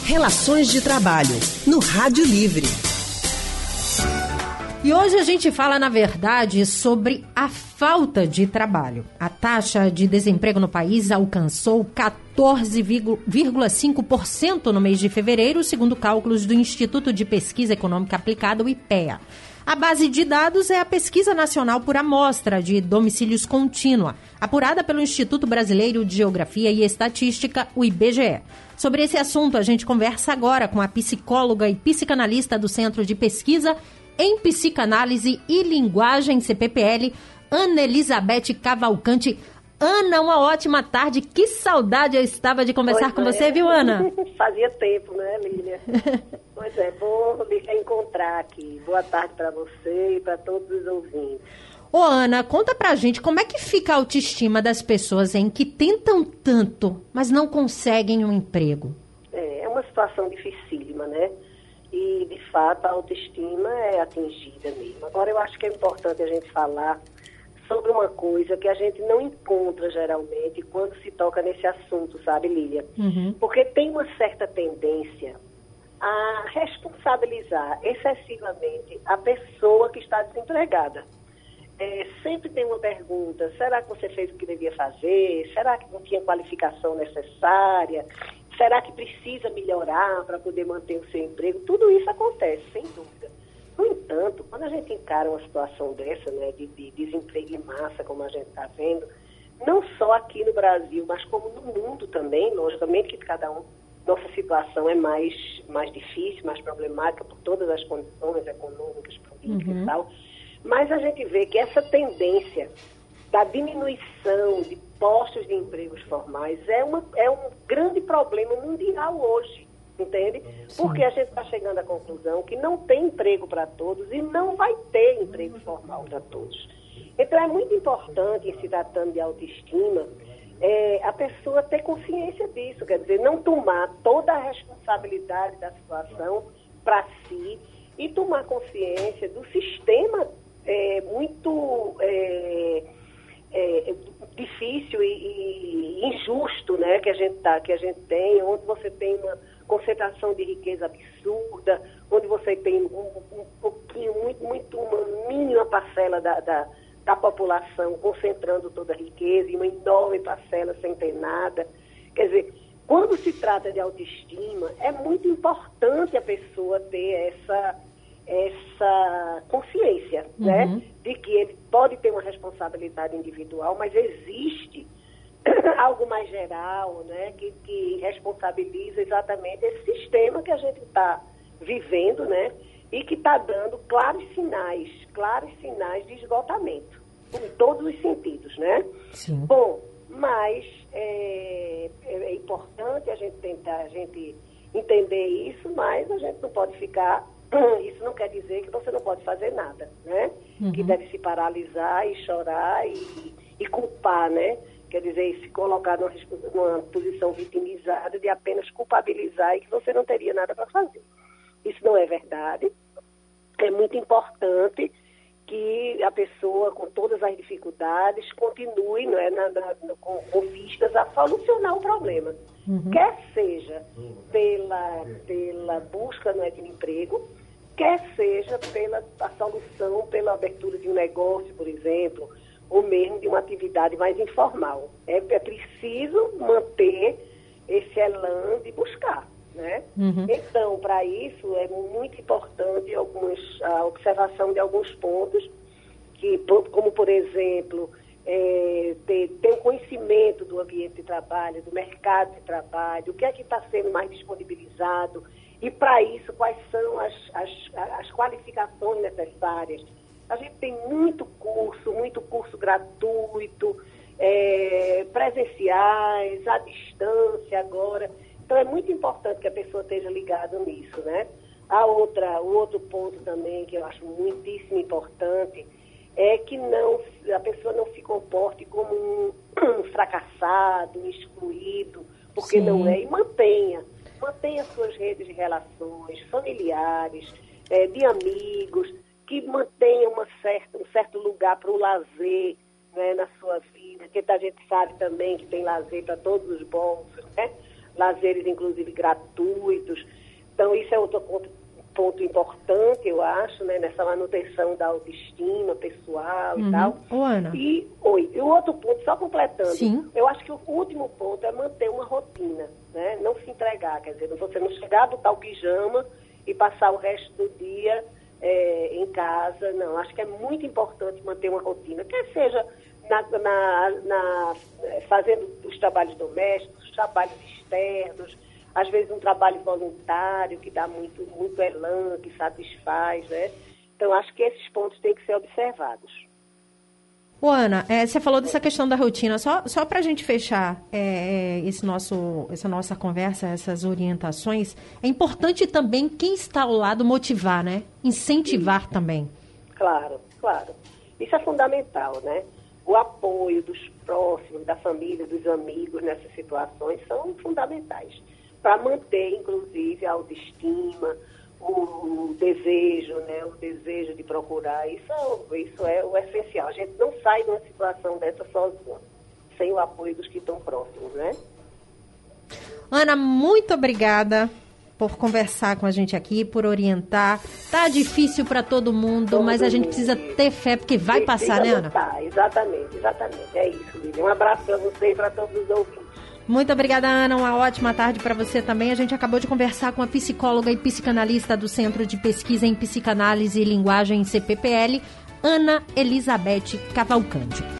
Relações de Trabalho, no Rádio Livre. E hoje a gente fala, na verdade, sobre a falta de trabalho. A taxa de desemprego no país alcançou 14,5% no mês de fevereiro, segundo cálculos do Instituto de Pesquisa Econômica Aplicada, o IPEA. A base de dados é a Pesquisa Nacional por Amostra de Domicílios Contínua, apurada pelo Instituto Brasileiro de Geografia e Estatística, o IBGE. Sobre esse assunto, a gente conversa agora com a psicóloga e psicanalista do Centro de Pesquisa em Psicanálise e Linguagem, CPPL, Ana Elizabeth Cavalcante. Ana, uma ótima tarde. Que saudade eu estava de conversar com você, viu, Ana? Fazia tempo, né, Lília? Pois é, bom me reencontrar aqui. Boa tarde para você e para todos os ouvintes. Ô, Ana, conta pra gente como é que fica a autoestima das pessoas que tentam tanto, mas não conseguem um emprego. É uma situação dificílima, né? E, de fato, a autoestima é atingida mesmo. Agora, eu acho que é importante a gente falar sobre uma coisa que a gente não encontra geralmente quando se toca nesse assunto, sabe, Lília? Porque tem uma certa tendência a responsabilizar excessivamente a pessoa que está desempregada. Sempre tem uma pergunta: será que você fez o que devia fazer? Será que não tinha qualificação necessária? Será que precisa melhorar para poder manter o seu emprego? Tudo isso acontece, sem dúvida. No entanto, quando a gente encara uma situação dessa, né, de desemprego em massa, como a gente está vendo, não só aqui no Brasil, mas como no mundo também, logicamente que nossa situação é mais difícil, mais problemática por todas as condições econômicas, políticas e tal, mas a gente vê que essa tendência da diminuição de postos de empregos formais é um grande problema mundial hoje, entende? Sim. Porque a gente está chegando à conclusão que não tem emprego para todos e não vai ter emprego formal para todos. Então é muito importante, em se tratando de autoestima, a pessoa ter consciência disso, quer dizer, não tomar toda a responsabilidade da situação para si e tomar consciência do sistema muito difícil e injusto, né, que a gente tem, onde você tem uma concentração de riqueza absurda, onde você tem um pouquinho, uma mínima parcela da população concentrando toda a riqueza e uma enorme parcela sem ter nada. Quer dizer, quando se trata de autoestima, é muito importante a pessoa ter essa consciência, né, de que ele pode ter uma responsabilidade individual, mas existe algo mais geral, né, que responsabiliza exatamente esse sistema que a gente está vivendo, né, e que está dando claros sinais de esgotamento, em todos os sentidos, né? Sim. Bom, mas é importante a gente entender isso, mas a gente não pode ficar. Isso não quer dizer que você não pode fazer nada, né? Que deve se paralisar e chorar e culpar, né? Quer dizer, se colocar numa posição vitimizada de apenas culpabilizar e que você não teria nada para fazer. Isso não é verdade. É muito importante que a pessoa, com todas as dificuldades, continue, né, com vistas a solucionar o problema. Quer seja pela busca, né, de um emprego, quer seja pela solução, pela abertura de um negócio, por exemplo, ou mesmo de uma atividade mais informal. É preciso manter esse elan de buscar, né? Então, para isso, é muito importante a observação de alguns pontos, como, por exemplo, ter o conhecimento do ambiente de trabalho, do mercado de trabalho, o que é que está sendo mais disponibilizado, e, para isso, quais são as qualificações necessárias. A gente tem muito curso gratuito, presenciais, à distância agora. Então, é muito importante que a pessoa esteja ligada nisso, né? O outro ponto também que eu acho muitíssimo importante é que a pessoa não se comporte como um fracassado, um excluído, porque Sim. não é, e mantenha suas redes de relações familiares, de amigos, que mantenha um certo lugar para o lazer, né, na sua vida, porque a gente sabe também que tem lazer para todos os bolsos, né? lazeres, inclusive, gratuitos. Então, isso é outro ponto importante, eu acho, né, nessa manutenção da autoestima pessoal e tal. Ô, Ana. E o outro ponto, só completando, Sim. eu acho que o último ponto é manter uma rotina, né? Não se entregar, quer dizer, você não chegar, botar o pijama e passar o resto do dia em casa, não. Acho que é muito importante manter uma rotina, quer seja fazendo os trabalhos domésticos, os trabalhos externos, às vezes um trabalho voluntário que dá muito elan, que satisfaz, né? Então, acho que esses pontos têm que ser observados. Ô, Ana, você falou dessa questão da rotina. Só para a gente fechar essa nossa conversa, essas orientações, é importante também quem está ao lado motivar, né? Incentivar também. Claro. Isso é fundamental, né? O apoio dos próximos, da família, dos amigos nessas situações são fundamentais para manter, inclusive, a autoestima, o desejo, né? O desejo de procurar. Isso é o essencial. A gente não sai de uma situação dessa sozinha, sem o apoio dos que estão próximos, né? Ana, muito obrigada por conversar com a gente aqui, por orientar. Tá difícil para todo mundo, mas a gente precisa ter fé, porque vai passar, né, Ana? Tá, exatamente. É isso, Lívia. Um abraço para você e para todos os ouvintes. Muito obrigada, Ana. Uma ótima tarde para você também. A gente acabou de conversar com a psicóloga e psicanalista do Centro de Pesquisa em Psicanálise e Linguagem, CPPL, Ana Elizabeth Cavalcante.